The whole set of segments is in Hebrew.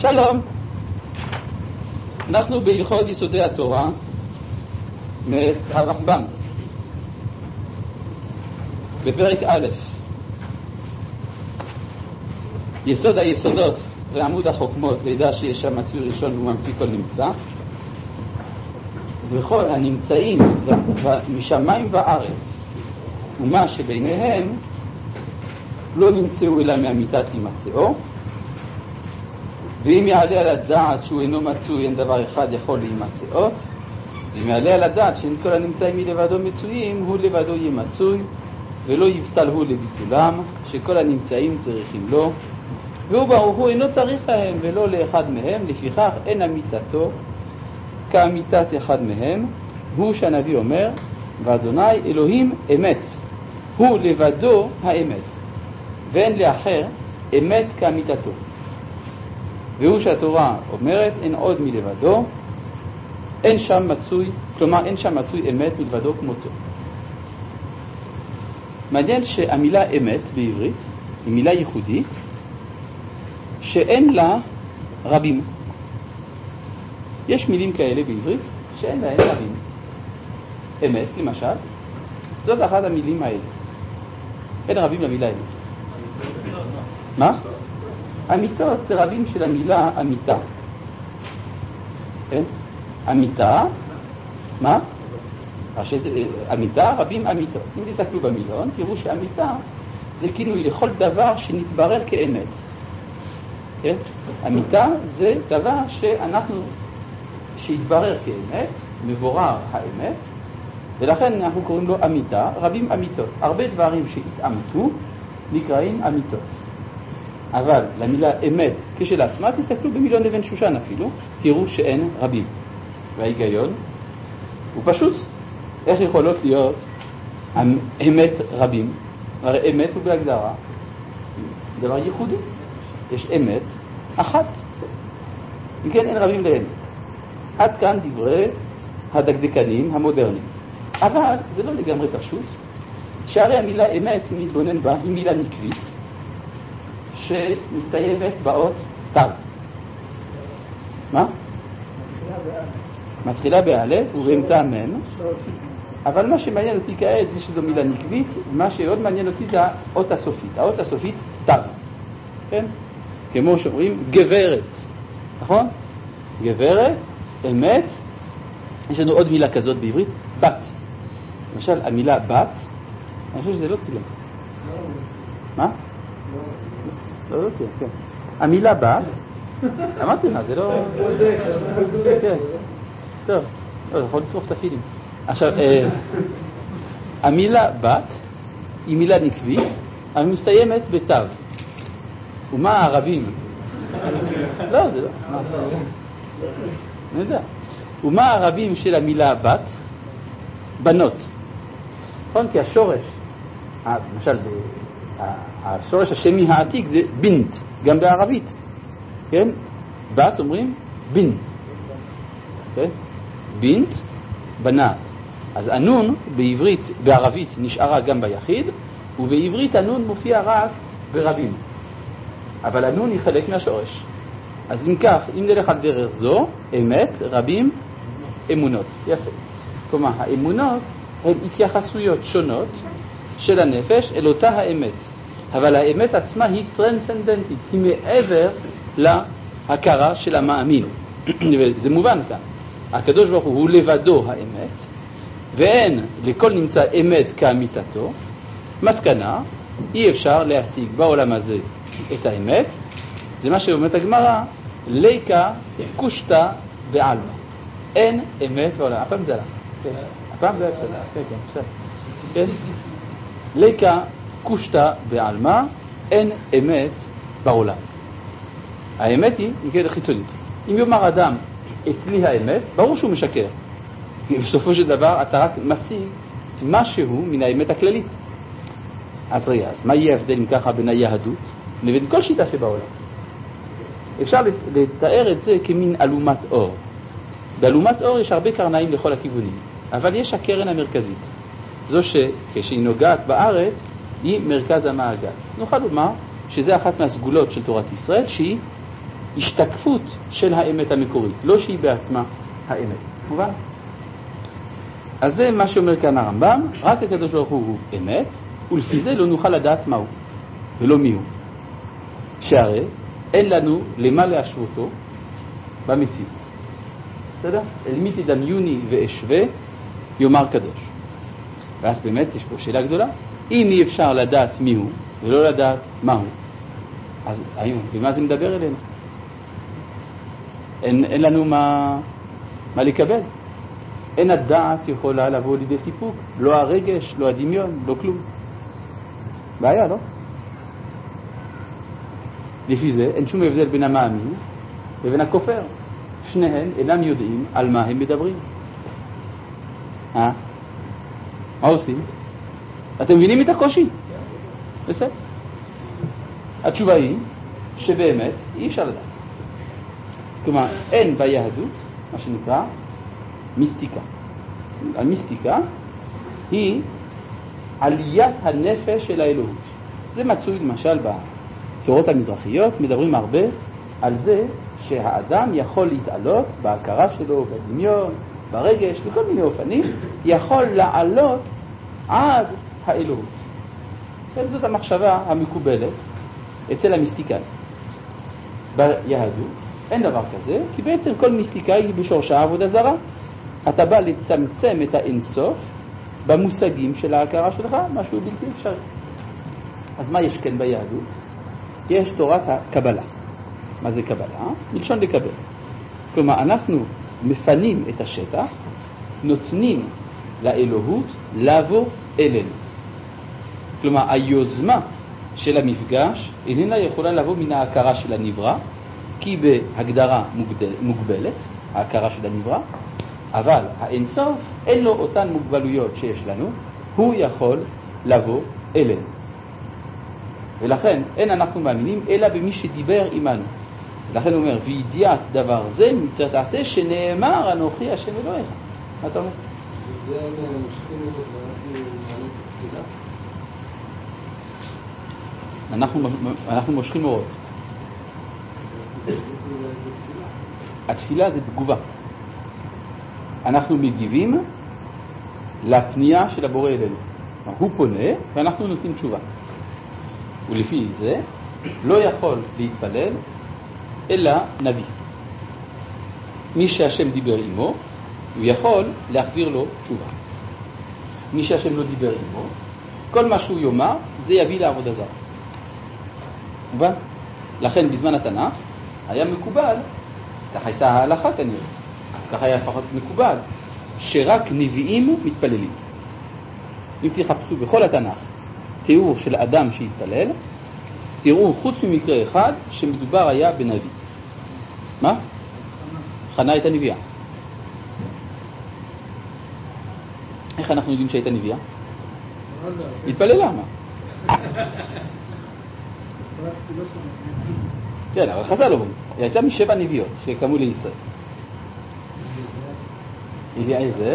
שלום, אנחנו בהלכות יסודי התורה מהרמב"ם בפרק א', יסוד היסודות ועמוד החוכמות, לידע שיש שם מצוי ראשון וממציא כל נמצא, וכל הנמצאים משמיים וארץ ומה שביניהם לא נמצאו אלא מאמיתת הימצאו, ואם יעלה על הדעת שהוא אינו מצוי, אין דבר אחד יכול להימצאות, ואם יעלה על הדעת שאין כל הנמצאים מלבדו מצויים, הוא לבדו ימצוי, ולא יבטל הוא לביטולם, שכל הנמצאים צריכים לו, והוא ברוך הוא אינו צריך להם ולא לאחד מהם, לפיכך אין אמיתתו כאמיתת אחד מהם, הוא שהנביא אומר, ואדוני אלוהים אמת, הוא לבדו האמת, ואין לאחר אמת כאמיתתו. והוא שהתורה אומרת, אין עוד מלבדו, אין שם מצוי, כלומר אין שם מצוי אמת מלבדו כמותו. מעניין שהמילה אמת בעברית היא מילה ייחודית שאין לה רבים. יש מילים כאלה בעברית שאין להן רבים. אמת למשל, זאת אחת המילים האלה. אין רבים למילה אמת. מה? אמיתות זה רבים של המילה אמיתה. כן? אמיתה, מה? אמיתה, רבים אמיתות. אם תסתכלו במילון, תראו שאמיתה זה כינוי לכל דבר שנתברר כאמת. כן? אמיתה זה דבר שהתברר כאמת, מבורר האמת, ולכן אנחנו קוראים לו אמיתה, רבים אמיתות. הרבה דברים שהתאמתו נקראים אמיתות. אבל למילה אמת כשלעצמה, תסתכלו במילון אבן שושן אפילו, תראו שאין רבים. וההיגיון הוא פשוט. איך יכולות להיות אמת רבים? הרי אמת הוא בהגדרה דבר ייחודי. יש אמת אחת. אם כן, אין רבים לאמת. עד כאן דברי הדקדקנים המודרניים. אבל זה לא לגמרי פשוט. שהרי המילה אמת, אם נתבונן בה, היא מילה נקבית, שמסתיימת באות תו. מה? מתחילה באלף ובאמצע אמן. אבל מה שמעניין אותי כעת זה שזו מילה נקבית, מה שעוד מעניין אותי זה האות הסופית. האות הסופית תו. כן? כמו שאומרים גברת. נכון? גברת, אמת. יש לנו עוד מילה כזאת בעברית, בת. למשל המילה בת, אני חושב שזה לא צילם. מה? לא צילם, כן. המילה בת, אמרתי לה, זה לא... כן. טוב, לא, יכול לסמוך את הפילים. עכשיו, המילה בת היא מילה נקבית, אבל מסתיימת בתו. ומה הערבים? לא, זה לא. אני יודע. ומה הערבים של המילה בת? בנות. נכון? כי השורש, למשל, השורש השמי העתיק זה בינט, גם בערבית. כן? בת אומרים בינט. כן? בינט, בנת. אז הנון בעברית, בערבית נשארה גם ביחיד, ובעברית הנון מופיע רק ברבים. אבל הנון היא חלק מהשורש. אז אם כך, אם נלך על דרך זו, אמת, רבים, אמונות. יפה. כלומר, האמונות הן התייחסויות שונות של הנפש אל אותה האמת. אבל האמת עצמה היא טרנסצנדנטית, היא מעבר להכרה של המאמין. זה מובן כאן. הקדוש ברוך הוא לבדו האמת, ואין לכל נמצא אמת כאמיתתו. מסקנה, אי אפשר להשיג בעולם הזה את האמת. זה מה שאומרת הגמרא, ליקה קושטה בעלמא. אין אמת בעולם. הפעם זה עלה. כן. הפעם זה היה בסדר. כן, בסדר. כן. ליקה קושטה בעלמא, אין אמת בעולם. האמת היא נקראת חיצונית. אם יאמר אדם, אצלי האמת, ברור שהוא משקר. כי בסופו של דבר אתה רק משיג משהו מן האמת הכללית. אז רגע, אז מה יהיה ההבדל אם ככה בין היהדות לבין כל שיטה שבעולם? אפשר לתאר את זה כמין אלומת אור. באלומת אור יש הרבה קרניים לכל הכיוונים, אבל יש הקרן המרכזית. זו שכשהיא נוגעת בארץ, היא מרכז המעגל. נוכל לומר שזה אחת מהסגולות של תורת ישראל, שהיא השתקפות של האמת המקורית, לא שהיא בעצמה האמת. מובן? אז זה מה שאומר כאן הרמב"ם, רק הקדוש ברוך הוא אמת, ולפי זה לא נוכל לדעת מהו, ולא מיהו. שהרי אין לנו למה להשוותו במציאות. בסדר? אל מי תדמיוני ואשווה, יאמר קדוש. ואז באמת יש פה שאלה גדולה. אם אי אפשר לדעת מיהו, ולא לדעת מהו, אז במה זה מדבר אלינו? אין לנו מה לקבל. אין הדעת יכולה לבוא לידי סיפוק. לא הרגש, לא הדמיון, לא כלום. בעיה, לא? לפי זה אין שום הבדל בין המאמין לבין הכופר. שניהם אינם יודעים על מה הם מדברים. מה עושים? אתם מבינים את הקושי? בסדר. התשובה היא שבאמת אי אפשר לדעת. כלומר, אין ביהדות מה שנקרא מיסטיקה. המיסטיקה היא עליית הנפש של האלוהות. זה מצוי למשל בתורות המזרחיות, מדברים הרבה על זה שהאדם יכול להתעלות בהכרה שלו, בדמיון, ברגש, בכל מיני אופנים, יכול לעלות עד האלוהות. זאת המחשבה המקובלת אצל המיסטיקאים. ביהדות אין דבר כזה, כי בעצם כל מיסטיקאי היא בשורשה עבודה זרה. אתה בא לצמצם את האינסוף במושגים של ההכרה שלך, משהו בלתי אפשרי. אז מה יש כן ביהדות? יש תורת הקבלה. מה זה קבלה? מלשון לקבל. כלומר, אנחנו מפנים את השטח, נותנים לאלוהות לבוא אלינו. כלומר, היוזמה של המפגש איננה יכולה לבוא מן ההכרה של הנברא, כי בהגדרה מוגבלת, ההכרה של הנברא, אבל האינסוף אין לו אותן מוגבלויות שיש לנו, הוא יכול לבוא אלינו. ולכן אין אנחנו מאמינים אלא במי שדיבר עמנו. ולכן הוא אומר, וידיעת דבר זה מצד תעשה שנאמר אנוכי השם אלוהיך. מה אתה אומר? וזה מושכים אותו אנחנו מושכים אורות. התפילה זה תגובה. אנחנו מגיבים לפנייה של הבורא אלינו. הוא פונה ואנחנו נותנים תשובה. ולפי זה לא יכול להתפלל אלא נביא. מי שהשם דיבר עמו, הוא יכול להחזיר לו תשובה. מי שהשם לא דיבר עמו, כל מה שהוא יאמר, זה יביא לעבודה זרה. מובן? לכן בזמן התנ"ך היה מקובל, כך הייתה ההלכה כנראה, כך היה לפחות מקובל, שרק נביאים מתפללים. אם תחפשו בכל התנ"ך תיאור של אדם שהתפלל, תראו חוץ ממקרה אחד שמדובר היה בנביא. מה? חנה הייתה נביאה. איך אנחנו יודעים שהייתה נביאה? התפללה, מה? כן, אבל חז"ל אומרים, היא הייתה משבע נביאות שקמו לישראל. אליעזר,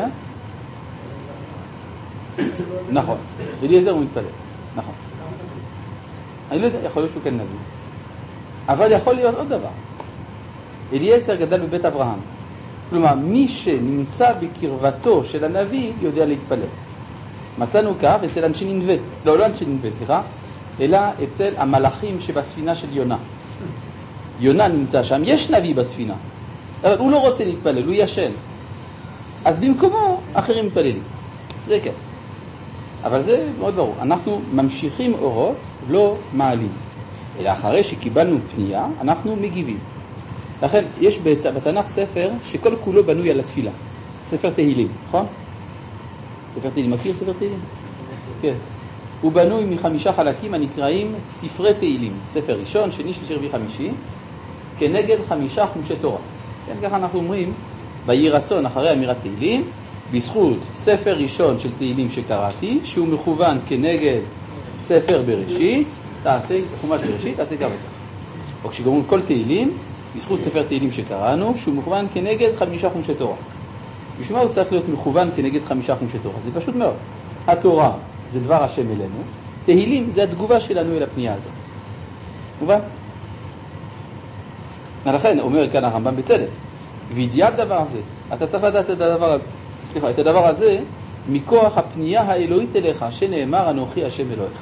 נכון, אליעזר הוא מתפלל, נכון. אני לא יודע, יכול להיות שהוא כן נביא, אבל יכול להיות עוד דבר. אליעזר גדל בבית אברהם, כלומר מי שנמצא בקרבתו של הנביא יודע להתפלל. מצאנו כך אצל אנשי נינווה, לא אנשי נינווה, סליחה, אלא אצל המלאכים שבספינה של יונה. יונה נמצא שם, יש נביא בספינה, אבל הוא לא רוצה להתפלל, הוא ישן. אז במקומו אחרים מתפללים. זה כן. אבל זה מאוד ברור. אנחנו ממשיכים אורות, לא מעלים. אלא אחרי שקיבלנו פנייה, אנחנו מגיבים. לכן יש בתנ"ך ספר שכל כולו בנוי על התפילה. ספר תהילים, נכון? ספר תהילים, מכיר ספר תהילים? כן. הוא בנוי מ5 חלקים הנקראים ספרי תהילים. ספר ראשון, שני, שלישי, רביעי, חמישי, כנגד 5 חומשי תורה. כן, ככה אנחנו אומרים, ויהי רצון אחרי אמירת תהילים, בזכות ספר ראשון של תהילים שקראתי, שהוא מכוון כנגד ספר בראשית, תעשה חומש בראשית, תעשה כך וכך. או כשגומרים כל תהילים, בזכות ספר תהילים שקראנו, שהוא מכוון כנגד 5 חומשי תורה. בשביל מה הוא צריך להיות מכוון כנגד 5 חומשי תורה? זה פשוט מאוד. התורה זה דבר השם אלינו, תהילים זה התגובה שלנו אל הפנייה הזאת. מובן? לכן אומר כאן הרמב"ם בצדק, וידיעת דבר זה, אתה צריך לדעת את הדבר הזה מכוח הפנייה האלוהית אליך, שנאמר אנוכי השם אלוהיך.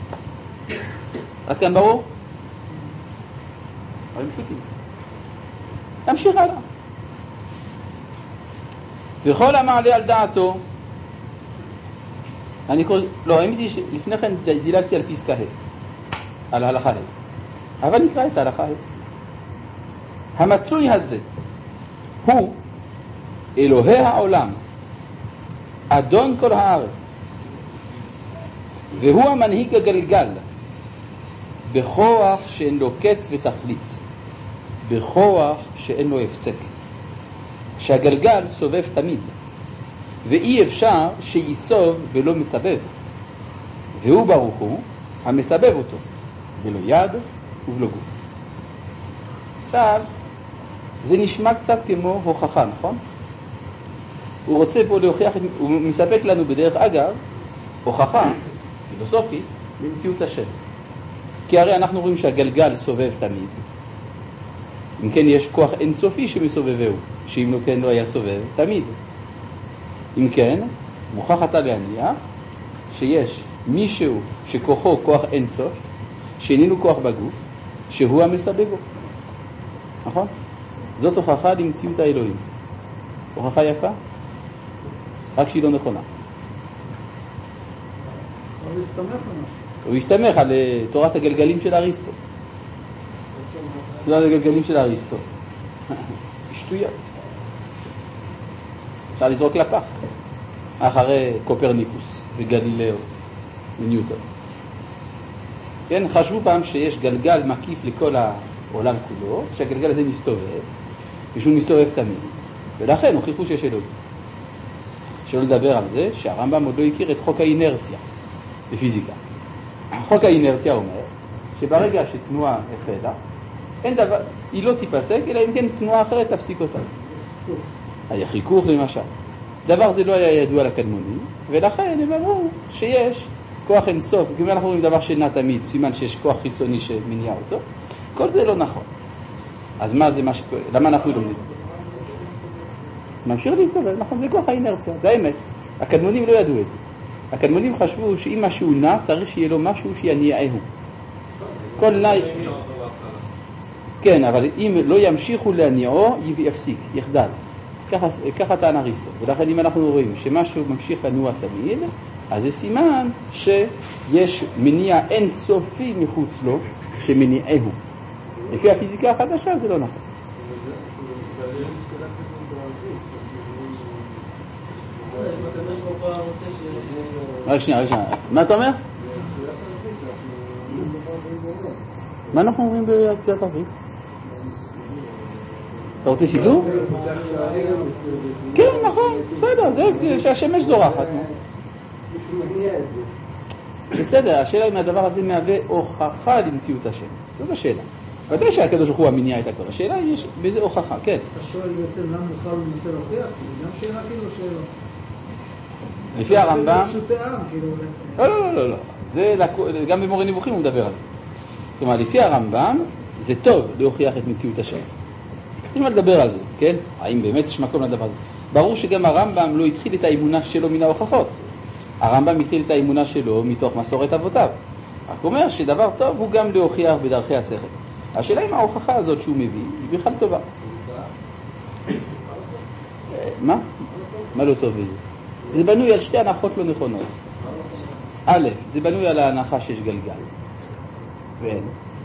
עד כאן ברור? דברים פשוטים. תמשיך הלאה. וכל המעלה על דעתו, אני קורא, לא, האמת לפני כן דילגתי על פסקה ה', על ההלכה ה', אבל נקרא את ההלכה ה'. המצוי הזה הוא אלוהי העולם, אדון כל הארץ, והוא המנהיג הגלגל, בכוח שאין לו קץ ותכלית, בכוח שאין לו הפסק, שהגלגל סובב תמיד, ואי אפשר שיסוב ולא מסבב, והוא ברוך הוא המסבב אותו, בלא יד ובלא גוף. עכשיו, זה נשמע קצת כמו הוכחה, נכון? הוא רוצה פה להוכיח, הוא מספק לנו בדרך אגב הוכחה פילוסופית במציאות השם. כי הרי אנחנו רואים שהגלגל סובב תמיד. אם כן יש כוח אינסופי שמסובבהו, שאם לא כן לא היה סובב תמיד. אם כן, מוכרח אתה להניח שיש מישהו שכוחו כוח אינסוף, שאיננו כוח בגוף, שהוא המסבבו. נכון? זאת הוכחה למציאות האלוהים. הוכחה יפה? רק שהיא לא נכונה. הוא הסתמך על תורת הגלגלים של אריסטו. תורת הגלגלים של אריסטו. שטויות. אפשר לזרוק לפח. אחרי קופרניקוס וגלילאו וניוטון. כן, חשבו פעם שיש גלגל מקיף לכל העולם כולו, שהגלגל הזה מסתובב, ושהוא מסתובב תמיד. ולכן הוכיחו שיש אלוהים. שלא לדבר על זה שהרמב"ם עוד לא הכיר את חוק האינרציה בפיזיקה. חוק האינרציה אומר שברגע שתנועה החלה, אין דבר, היא לא תיפסק, אלא אם כן תנועה אחרת תפסיק אותה. היה חיכוך למשל. דבר זה לא היה ידוע לקדמונים, ולכן הם אמרו שיש כוח אינסוף. אם אנחנו רואים דבר שנע תמיד, סימן שיש כוח חיצוני שמניע אותו, כל זה לא נכון. אז מה זה מה שקורה? למה אנחנו לא יודעים? ממשיך להסתובב, נכון, זה כוח האינרציה, זה האמת. הקדמונים לא ידעו את זה. הקדמונים חשבו שאם משהו נע, צריך שיהיה לו משהו שיניעהו. כל נע... כן, אבל אם לא ימשיכו להניעו, יפסיק, יחדל. ככה טען אריסטו. ולכן אם אנחנו רואים שמשהו ממשיך לנוע תמיד, אז זה סימן שיש מניע אינסופי מחוץ לו שמניעהו. לפי הפיזיקה החדשה זה לא נכון. רק שנייה. מה אתה אומר? מה אנחנו אומרים בתפילת ערבית? אתה רוצה סידור? כן, נכון, בסדר, זה שהשמש זורחת. בסדר, השאלה אם הדבר הזה מהווה הוכחה למציאות השם. זאת השאלה. ודאי שהקדוש ברוך הוא המניע את הכל. השאלה היא באיזה הוכחה, כן. אתה שואל בעצם למה בכלל הוא מנסה להוכיח? גם שאלה כאילו שאלה. לפי הרמב"ם... לא. זה גם במורה נבוכים הוא מדבר על זה. כלומר, לפי הרמב"ם זה טוב להוכיח את מציאות השם. אם לדבר על זה, כן? האם באמת יש מקום לדבר הזה? ברור שגם הרמב"ם לא התחיל את האמונה שלו מן ההוכחות. הרמב"ם התחיל את האמונה שלו מתוך מסורת אבותיו. רק אומר שדבר טוב הוא גם להוכיח בדרכי השכל. השאלה אם ההוכחה הזאת שהוא מביא היא בכלל טובה. מה? מה לא טוב בזה? זה בנוי על שתי הנחות לא נכונות. א', זה בנוי על ההנחה שיש גלגל. ואין.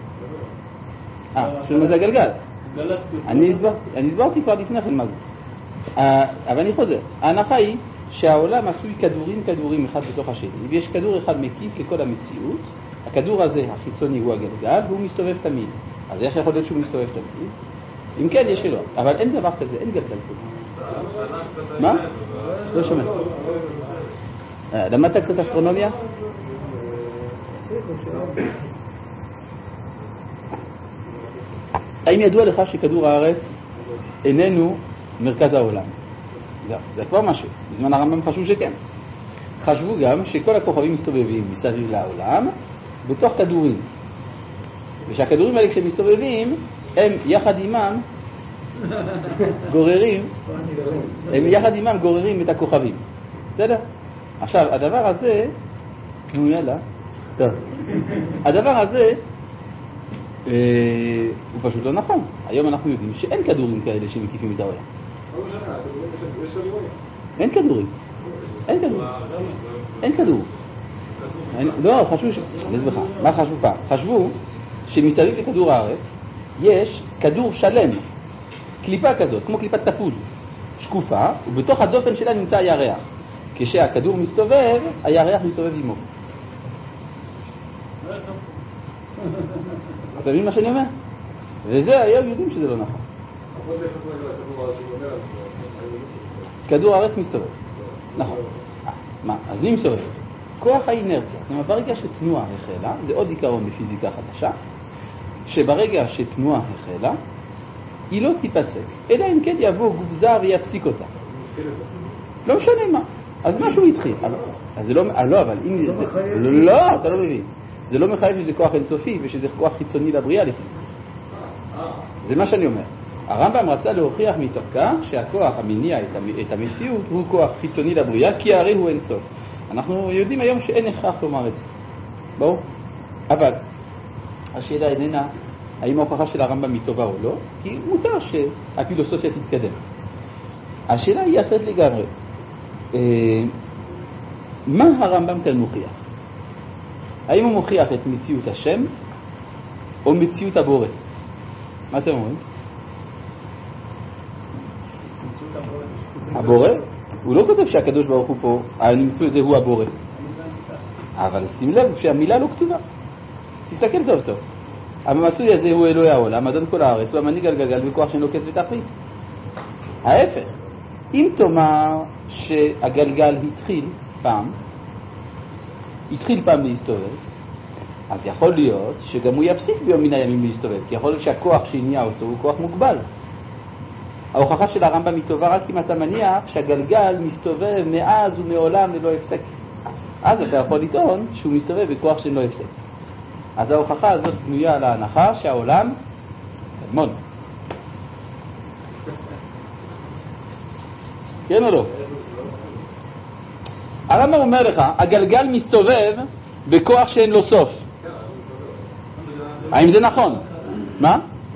מה זה הגלגל? אני הסברתי כבר לפני כן מה זה. אבל אני חוזר. ההנחה היא שהעולם עשוי כדורים אחד בתוך השני, ויש כדור אחד מקיף לכל המציאות. הכדור הזה, החיצוני, הוא הגלגל, והוא מסתובב תמיד. אז איך יכול להיות שהוא מסתובב תמיד? אם כן, יש לו. אבל אין דבר כזה, אין גלגל כזה. מה? לא שומע. למדת קצת אסטרונומיה? האם ידוע לך שכדור הארץ איננו מרכז העולם? זה כבר משהו. בזמן הרמב"ם חשבו שכן. חשבו גם שכל הכוכבים מסתובבים מסביב לעולם בתוך כדורים. ושהכדורים האלה כשהם מסתובבים הם יחד עימם גוררים את הכוכבים. בסדר? עכשיו, הדבר הזה, נו יאללה, טוב. הדבר הזה, הוא פשוט לא נכון. היום אנחנו יודעים שאין כדורים כאלה שמקיפים את העולם. אין כדורים. אין כדור. לא, מה חשבו פעם? חשבו שמסביב לכדור הארץ יש כדור שלם, קליפה כזאת, כמו קליפת תפוז, שקופה, ובתוך הדופן שלה נמצא הירח. כשהכדור מסתובב, הירח מסתובב עמו. אתה מבין מה שאני אומר? וזה היום יודעים שזה לא נכון. כדור הארץ מסתובב. נכון. מה? אז מי מסתובב? כוח האינרציה. זאת אומרת, ברגע שתנועה החלה, זה עוד עיקרון בפיזיקה חדשה, שברגע שתנועה החלה, היא לא תיפסק, אלא אם כן יבוא גוף זר ויפסיק אותה. לא משנה מה. אז משהו התחיל. אז זה לא, אבל אם זה... לא, אתה לא מבין. זה לא מחייב שזה כוח אינסופי ושזה כוח חיצוני לבריאה לפי זה. זה מה שאני אומר. הרמב"ם רצה להוכיח מתוך כך שהכוח המניע את המציאות הוא כוח חיצוני לבריאה, כי הרי הוא אינסוף. אנחנו יודעים היום שאין הכרח לומר את זה. ברור? אבל השאלה איננה האם ההוכחה של הרמב"ם היא טובה או לא, כי מותר שהפילוסופיה תתקדם. השאלה היא אחרת לגמרי. מה הרמב"ם כאן מוכיח? האם הוא מוכיח את מציאות השם או מציאות הבורא? מה אתם אומרים? הבורא? הוא לא כותב שהקדוש ברוך הוא פה, הנמצוא הזה הוא הבורא. אבל שים לב שהמילה לא כתובה. תסתכל טוב טוב. המצוי הזה הוא אלוהי העולם, אדון כל הארץ, הוא המנהיג על גלגל וכוח שאינו קץ ותכלית. ההפך, אם תאמר שהגלגל התחיל פעם להסתובב, אז יכול להיות שגם הוא יפסיק ביום מן הימים להסתובב, כי יכול להיות שהכוח שהניע אותו הוא כוח מוגבל. ההוכחה של הרמב"ם היא טובה רק אם אתה מניח שהגלגל מסתובב מאז ומעולם ללא הפסק. אז אתה יכול לטעון שהוא מסתובב בכוח שאינו הפסק. אז ההוכחה הזאת בנויה על ההנחה שהעולם קדמון. כן או לא? הרמב"ם אומר לך, הגלגל מסתובב בכוח שאין לו סוף. האם זה נכון? מה?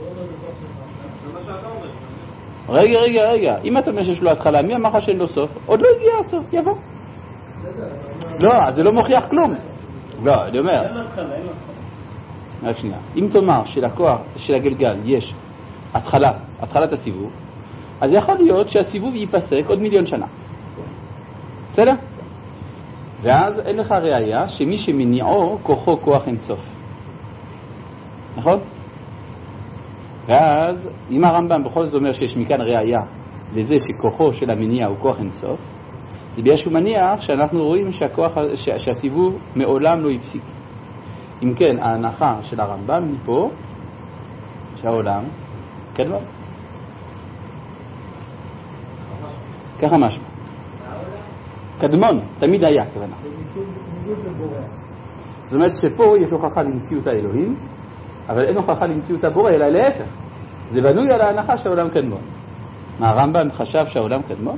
רגע. אם אתה אומר שיש לו התחלה, מי אמר לך שאין לו סוף? עוד לא הגיע הסוף, יבוא. לא, זה לא מוכיח כלום. לא, אני אומר. רק שנייה. אם תאמר שלכוח של הגלגל יש התחלת הסיבוב, אז יכול להיות שהסיבוב ייפסק עוד 1,000,000 שנה. בסדר? ואז אין לך ראייה שמי שמניעו כוחו כוח אינסוף. נכון? ואז אם הרמב"ם בכל זאת אומר שיש מכאן ראייה לזה שכוחו של המניע הוא כוח אינסוף, זה בגלל שהוא מניח שאנחנו רואים שהסיבוב מעולם לא יפסיק. אם כן, ההנחה של הרמב"ם היא פה שהעולם קדמון. ככה משהו. קדמון, תמיד היה כוונה. זאת אומרת שפה יש הוכחה למציאות האלוהים, אבל אין הוכחה למציאות הבורא, אלא להפך. זה בנוי על ההנחה שהעולם קדמון. מה, הרמב"ם חשב שהעולם קדמון?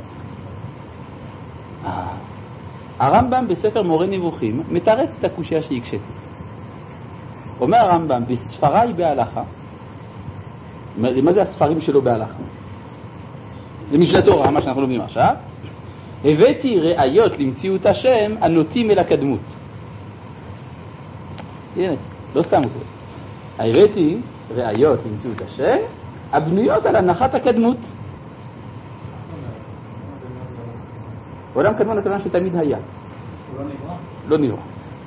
הרמב"ם בספר מורה נבוכים מתרץ את הקושיה שהקשיתי. אומר הרמב"ם, בספריי בהלכה, מה זה הספרים שלו בהלכה? זה משנה תורה, מה שאנחנו לומדים עכשיו. הבאתי ראיות למציאות השם הנוטים אל הקדמות. הנה, לא סתם הוא. הבאתי ראיות למציאות השם הבנויות על הנחת הקדמות. עולם קדמון הכוונה שתמיד היה. הוא לא נברא? לא נברא.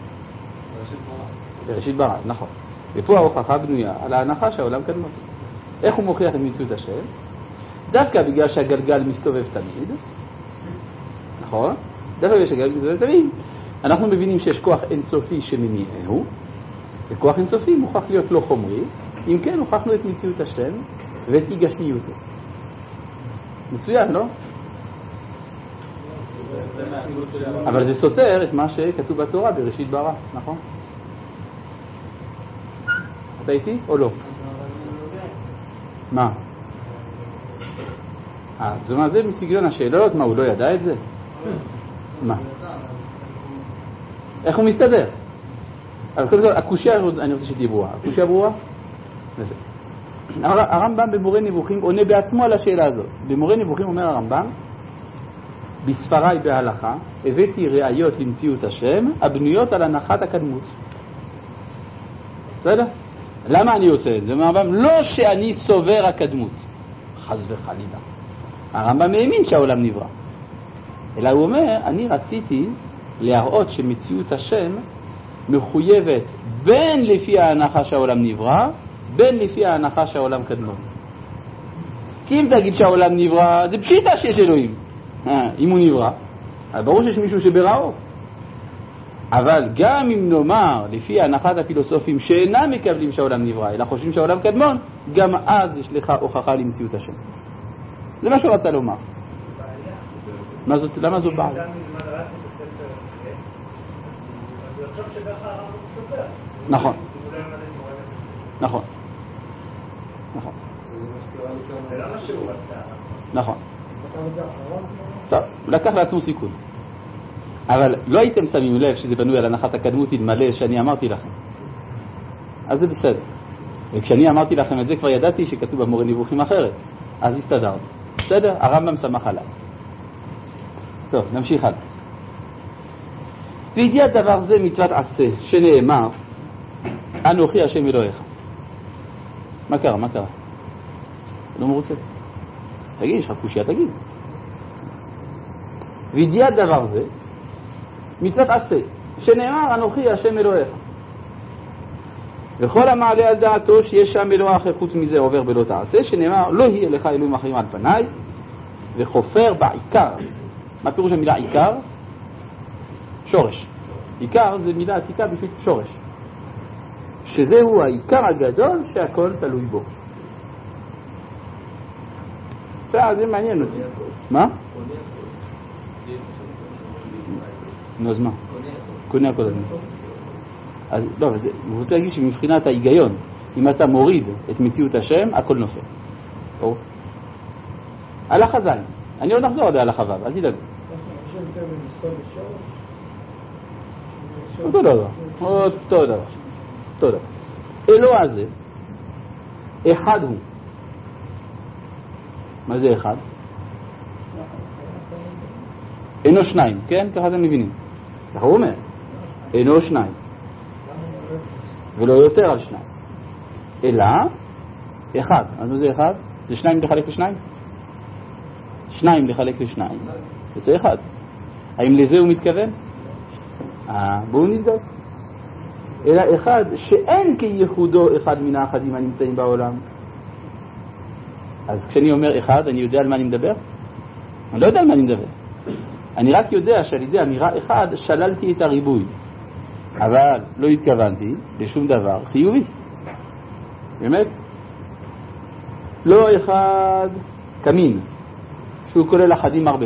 בראשית ברא, נכון. ופה ההוכחה בנויה על ההנחה שהעולם קדמון. איך הוא מוכיח את מציאות השם? דווקא בגלל שהגלגל מסתובב תמיד, נכון? דווקא בגלל שהגלגל מסתובב תמיד, אנחנו מבינים שיש כוח אינסופי שמניעהו, וכוח אינסופי מוכרח להיות לא חומרי, אם כן הוכחנו את מציאות השם ואת אי גשמיותו. מצוין, לא? אבל זה סותר את מה שכתוב בתורה בראשית ברא, נכון? אתה איתי או לא? מה? זאת אומרת, זה מסגנון השאלות, מה, הוא לא ידע את זה? מה? איך הוא מסתדר? אבל קודם כל, הקושיה, אני רוצה שתהיה ברורה. הקושיה ברורה? הרמב"ם במורה נבוכים עונה בעצמו על השאלה הזאת. במורה נבוכים אומר הרמב"ם, בספריי בהלכה, הבאתי ראיות למציאות השם, הבנויות על הנחת הקדמות. בסדר? למה אני עושה את זה? הרמב"ם, לא שאני סובר הקדמות, חס וחלילה. הרמב"ם האמין שהעולם נברא. אלא הוא אומר, אני רציתי להראות שמציאות השם מחויבת בין לפי ההנחה שהעולם נברא, בין לפי ההנחה שהעולם קדמון. כי אם תגיד שהעולם נברא, זה פשיטה שיש אלוהים. אם הוא נברא, אז ברור שיש מישהו שבראו. אבל גם אם נאמר, לפי הנחת הפילוסופים שאינם מקבלים שהעולם נברא, אלא חושבים שהעולם קדמון, גם אז יש לך הוכחה למציאות השם. זה מה שהוא רצה לומר. למה זו בעיה? נכון. נכון. נכון. נכון. טוב, הוא לקח לעצמו סיכון. אבל לא הייתם שמים לב שזה בנוי על הנחת הקדמות אלמלא שאני אמרתי לכם. אז זה בסדר. וכשאני אמרתי לכם את זה כבר ידעתי שכתוב במורה נבוכים אחרת. אז הסתדרנו. בסדר? הרמב"ם שמח עליו. טוב, נמשיך הלאה. וידיעת דבר זה מצוות עשה, שנאמר, אנוכי השם אלוהיך. מה קרה? מה קרה? לא מרוצה. תגיד, יש לך קושיה, תגיד. וידיעת דבר זה, מצוות עשה, שנאמר, אנוכי השם אלוהיך. וכל המעלה על דעתו שיש שם אלוה אחר חוץ מזה עובר בלא תעשה, שנאמר, לא יהיה לך אלוהים אחרים על פניי, וחופר בעיקר. מה פירוש המילה עיקר? שורש. עיקר זה מילה עתיקה בשביל שורש. שזהו העיקר הגדול שהכל תלוי בו. זה מעניין אותי. מה? נו, אז מה? קונה הכל הזמן. אז לא, הוא רוצה להגיד שמבחינת ההיגיון, אם אתה מוריד את מציאות השם, הכל נופל. או? הלכה זין. אני עוד נחזור עד ההלכה ו', אל תדאג. אותו דבר. אותו דבר. אותו דבר. אלוה הזה, אחד הוא. מה זה אחד? אינו שניים, כן? ככה אתם מבינים. ככה הוא אומר. אינו שניים. ולא יותר על שניים. אלא, אחד. אז מה זה אחד? זה שניים לחלק לשניים? שניים לחלק לשניים. זה אחד. האם לזה הוא מתכוון? בואו נבדוק. אלא אחד שאין כייחודו אחד מן האחדים הנמצאים בעולם. אז כשאני אומר אחד, אני יודע על מה אני מדבר? אני לא יודע על מה אני מדבר. אני רק יודע שעל ידי אמירה אחד שללתי את הריבוי. אבל לא התכוונתי לשום דבר חיובי. באמת? לא אחד כמין, שהוא כולל אחדים הרבה.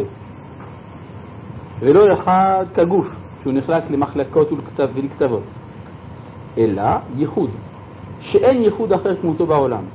ולא אחד כגוף, שהוא נחלק למחלקות ולקצוות. אלא ייחוד, שאין ייחוד אחר כמותו בעולם.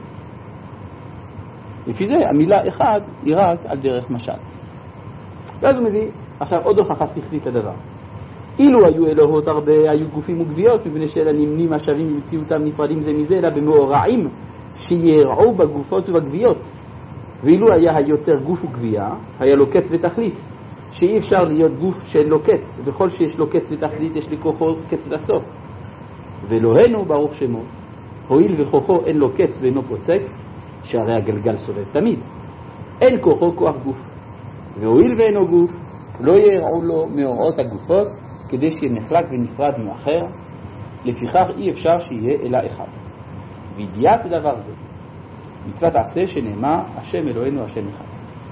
לפי זה המילה אחד היא רק על דרך משל. ואז הוא מביא עכשיו עוד הוכחה שכלית לדבר. אילו היו אלוהות הרבה, היו גופים וגביות, מפני שאלה נמנים השווים במציאותם נפרדים זה מזה, אלא במאורעים שירעו בגופות ובגביות. ואילו היה היוצר גוף וגבייה, היה לו קץ ותכלית, שאי אפשר להיות גוף שאין לו קץ, וכל שיש לו קץ ותכלית יש לכוחו קץ לסוף. ואלוהינו ברוך שמו, הואיל וכוחו אין לו קץ ואינו פוסק, שהרי הגלגל סובב תמיד. אין כוחו כוח גוף. והואיל ואינו גוף, לא ירעו לו מאורעות הגופות, כדי שיהיה נחלק ונפרד מאחר, לפיכך אי אפשר שיהיה אלא אחד. וידיעת דבר זה, מצוות עשה שנאמר, השם אלוהינו השם אחד.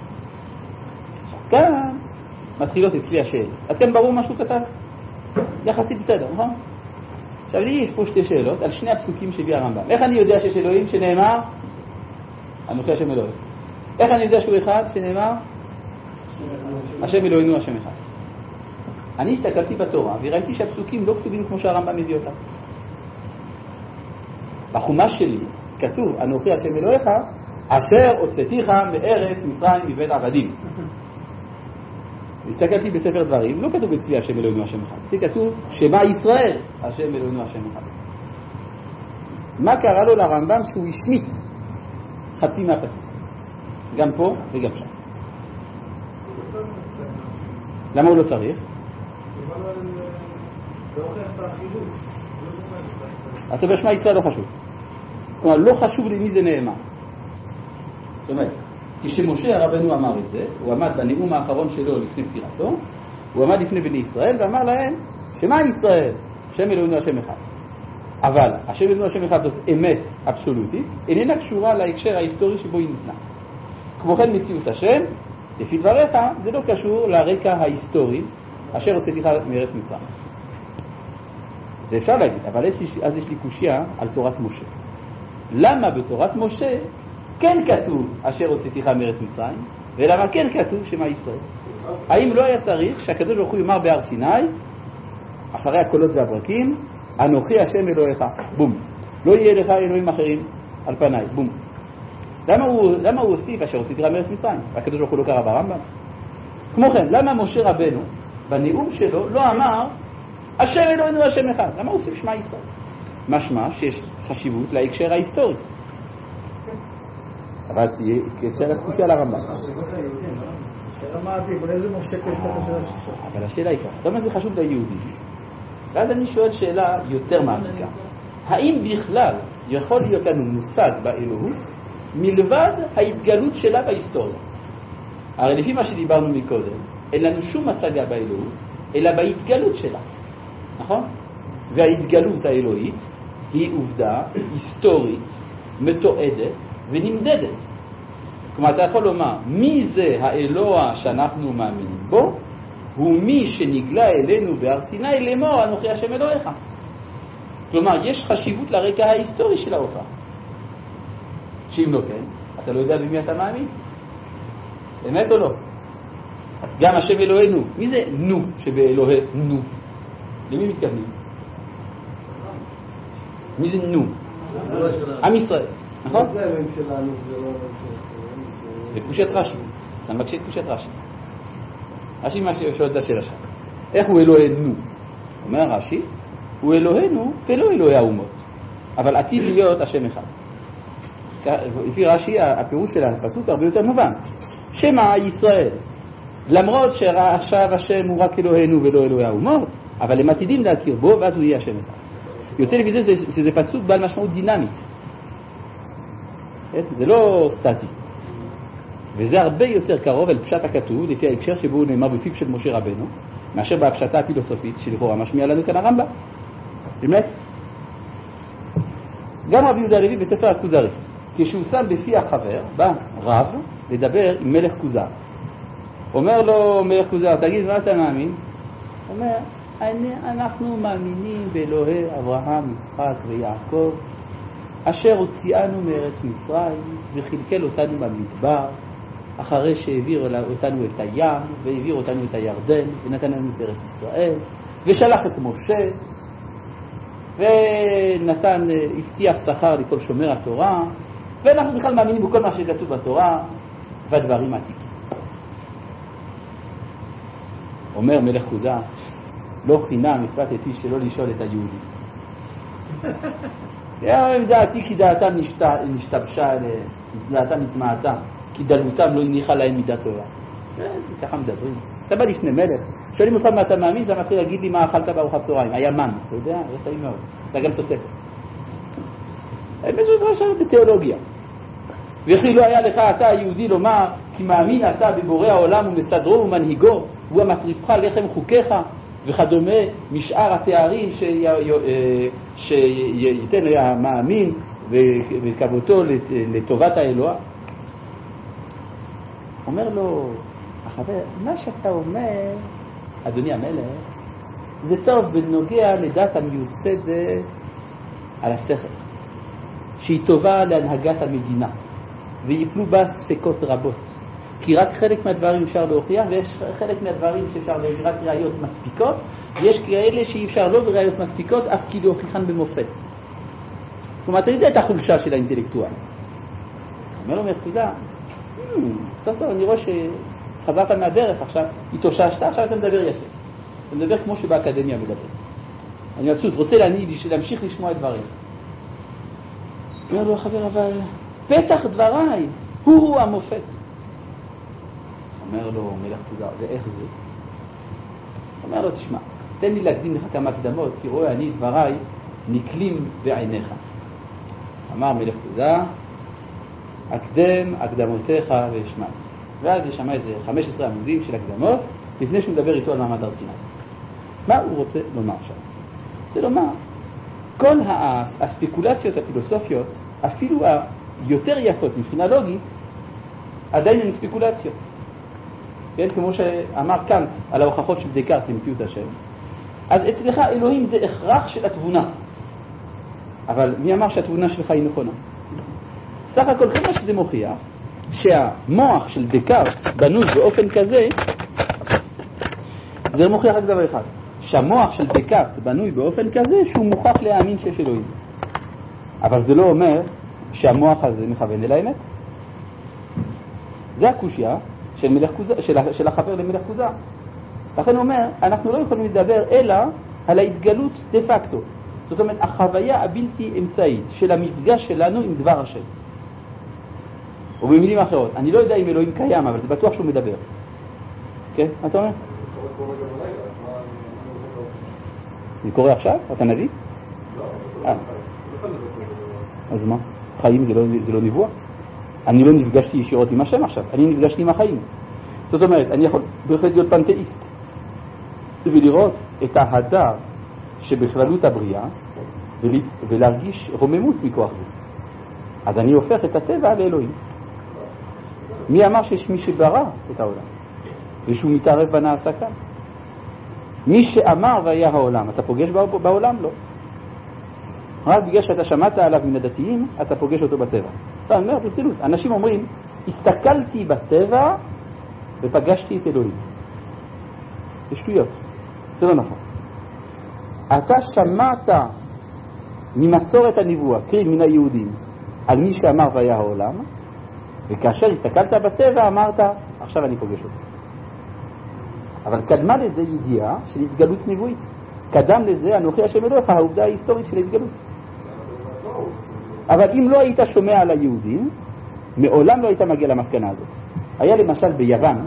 כאן מתחילות אצלי השאלה. אתם ברור מה שהוא כתב? יחסית בסדר, נכון? עכשיו לי יש פה שתי שאלות על שני הפסוקים שהביא הרמב"ם. איך אני יודע שיש אלוהים שנאמר? אנוכי השם אלוהים. איך אני יודע שהוא אחד שנאמר? השם אלוהינו השם אחד. אני הסתכלתי בתורה וראיתי שהפסוקים לא כתובים כמו שהרמב"ם מביא אותם. בחומש שלי כתוב, אנוכי השם אלוהיך, אשר הוצאתיך מארץ מצרים מבית עבדים. הסתכלתי בספר דברים, לא כתוב אצלי השם אלוהינו השם אחד, זה כתוב שמע ישראל השם אלוהינו השם אחד. מה קרה לו לרמב"ם שהוא השמיט חצי מהפסוק? גם פה וגם שם. למה הוא לא צריך? אתה אומר שמע ישראל לא חשוב. כלומר, לא חשוב למי זה נאמר. זאת אומרת, כשמשה רבנו אמר את זה, הוא עמד בנאום האחרון שלו לפני פטירתו, הוא עמד לפני בני ישראל ואמר להם, שמע ישראל, השם אלוהינו השם אחד. אבל השם אלוהינו השם אחד זאת אמת אבסולוטית, איננה קשורה להקשר ההיסטורי שבו היא ניתנה. כמו כן מציאות השם, לפי דבריך, זה לא קשור לרקע ההיסטורי, אשר הוצאתיך מארץ מצרים. זה אפשר להגיד, אבל אז יש לי קושיה על תורת משה. למה בתורת משה כן כתוב אשר הוצאתיך מארץ מצרים, ולמה כן כתוב שמע ישראל? האם לא היה צריך שהקדוש ברוך הוא יאמר בהר סיני, אחרי הקולות והברקים, אנוכי השם אלוהיך, בום. לא יהיה לך אלוהים אחרים על פניי, בום. למה הוא הוסיף אשר הוצאתיך מארץ מצרים? הקדוש ברוך הוא לא קרא ברמב"ם. כמו כן, למה משה רבנו בנאום שלו לא אמר אשר אלוהינו השם אחד? למה הוא הוסיף שמע ישראל? משמע שיש חשיבות להקשר ההיסטורי. אבל אז תהיה קושיה על הרמב"ם. אבל השאלה היא ככה, למה זה חשוב ליהודים? ואז אני שואל שאלה יותר מעמיקה. האם בכלל יכול להיות לנו מושג באלוהות מלבד ההתגלות שלה בהיסטוריה? הרי לפי מה שדיברנו מקודם, אין לנו שום השגה באלוהות, אלא בהתגלות שלה. נכון? וההתגלות האלוהית היא עובדה היסטורית, מתועדת ונמדדת. כלומר, אתה יכול לומר, מי זה האלוה שאנחנו מאמינים בו? הוא מי שנגלה אלינו בהר סיני לאמור, אנוכי השם אלוהיך. כלומר, יש חשיבות לרקע ההיסטורי של ההופעה. שאם לא כן, אתה לא יודע במי אתה מאמין. אמת או לא? גם השם אלוהינו, מי זה נו שבאלוהינו? למי מתכוונים? מי זה נו? עם ישראל, נכון? זה קושת רש"י. אני מקשה את קושת רש"י. רש"י מה שואל את השאלה שם. איך הוא אלוהינו? אומר רש"י, הוא אלוהינו ולא אלוהי האומות, אבל עתיד להיות השם אחד. לפי רש"י הפירוש של הפסוק הרבה יותר מובן. שמע ישראל, למרות שעכשיו השם הוא רק אלוהינו ולא אלוהי האומות, אבל הם עתידים להכיר בו ואז הוא יהיה השם אחד. יוצא לפי זה שזה פסוק בעל משמעות דינמית. זה לא סטטי. וזה הרבה יותר קרוב אל פשט הכתוב, לפי ההקשר שבו הוא נאמר בפיו של משה רבנו, מאשר בהפשטה הפילוסופית שלכאורה משמיע לנו כאן הרמב"ם. באמת? גם רבי יהודה הלוי בספר הכוזרי, כשהוא שם בפי החבר, בא רב לדבר עם מלך כוזר. אומר לו מלך כוזר, תגיד, מה אתה מאמין? אומר, אנחנו מאמינים באלוהי אברהם, יצחק ויעקב, אשר הוציאנו מארץ מצרים וחלקל אותנו במדבר, אחרי שהעביר אותנו את הים והעביר אותנו את הירדן ונתן לנו את ארץ ישראל ושלח את משה ונתן, הבטיח שכר לכל שומר התורה, ואנחנו בכלל מאמינים בכל מה שכתוב בתורה והדברים עתיקים. אומר מלך כוזר, לא חינם החלטתי שלא לשאול את היהודים. דעתי כי דעתם נשתבשה, דעתם נטמעתה, כי דלותם לא הניחה להם מידת תורה. זה ככה מדברים. אתה בא לפני מלך, שואלים אותך מה אתה מאמין, אתה מתחיל להגיד לי מה אכלת בארוחת צהריים, היה מן, אתה יודע? זה טעים מאוד. אתה גם תוספת. האמת זאת רשת בתיאולוגיה. וכי לא היה לך אתה היהודי לומר, כי מאמין אתה בבורא העולם ומסדרו ומנהיגו, הוא המטריפך לחם חוקיך, וכדומה משאר התארים שייתן המאמין וכבותו לטובת האלוה. אומר לו החבר, מה שאתה אומר, אדוני המלך, זה טוב בנוגע לדת המיוסדת על השכל, שהיא טובה להנהגת המדינה, ויפלו בה ספקות רבות, כי רק חלק מהדברים אפשר להוכיח, ויש חלק מהדברים שאפשר להביא רק ראיות מספיקות, ויש כאלה שאי אפשר לא בראיות מספיקות, אף כי להוכיחן במופת. כלומר, אתה יודע את החולשה של האינטלקטואל. אומר לו מרקוזה, סוף סוף, אני רואה שחזרת מהדרך, עכשיו התאוששת, עכשיו אתה מדבר יפה. אתה מדבר כמו שבאקדמיה מדבר. אני פשוט רוצה להמשיך לשמוע את דברים. אומר לו החבר, אבל פתח דבריי, הוא המופת. אומר לו מלך כוזר, ואיך זה? אומר לו, תשמע, תן לי להקדים לך כמה קדמות, כי רואה אני דבריי נקלים בעיניך. אמר מלך כוזר, הקדם הקדמותיך ואשמע. ואז יש שם איזה 15 עמודים של הקדמות, לפני שהוא מדבר איתו על מעמד הר סיני. מה הוא רוצה לומר עכשיו? רוצה לומר, כל הספקולציות הפילוסופיות, אפילו היותר יפות מבחינה לוגית, עדיין הן ספקולציות. כן? כמו שאמר קאנט על ההוכחות של דקארט למציאות השם. אז אצלך אלוהים זה הכרח של התבונה. אבל מי אמר שהתבונה שלך היא נכונה? סך הכל כמה שזה מוכיח, שהמוח של דקארט בנוי באופן כזה, זה מוכיח רק דבר אחד. שהמוח של דקארט בנוי באופן כזה שהוא מוכרח להאמין שיש אלוהים. אבל זה לא אומר שהמוח הזה מכוון אל האמת. זה הקושיה של מלך כוזר, של החבר למלך כוזר. לכן הוא אומר, אנחנו לא יכולים לדבר אלא על ההתגלות דה פקטו. זאת אומרת, החוויה הבלתי אמצעית של המפגש שלנו עם דבר השם. ובמילים אחרות, אני לא יודע אם אלוהים קיים, אבל זה בטוח שהוא מדבר. כן? מה אתה אומר? זה קורה עכשיו? אתה נביא? אז מה? חיים זה לא נבואה? אני לא נפגשתי ישירות עם השם עכשיו, אני נפגשתי עם החיים. זאת אומרת, אני יכול בהחלט להיות פנתאיסט ולראות את ההדר שבכללות הבריאה ולהרגיש רוממות מכוח זה. אז אני הופך את הטבע לאלוהים. מי אמר שיש מי שברא את העולם ושהוא מתערב בנעשה כאן? מי שאמר והיה העולם, אתה פוגש בעולם? לא. רק בגלל שאתה שמעת עליו מן הדתיים, אתה פוגש אותו בטבע. אתה אומר, תרצינות, אנשים אומרים, הסתכלתי בטבע ופגשתי את אלוהים. זה שטויות, זה לא נכון. אתה שמעת ממסורת הנבואה, קרי מן היהודים, על מי שאמר והיה העולם, וכאשר הסתכלת בטבע אמרת, עכשיו אני פוגש אותו. אבל קדמה לזה ידיעה של התגלות נבואית. קדם לזה אנוכי השם אלוהיך, העובדה ההיסטורית של ההתגלות. אבל אם לא היית שומע על היהודים, מעולם לא היית מגיע למסקנה הזאת. היה למשל ביוון,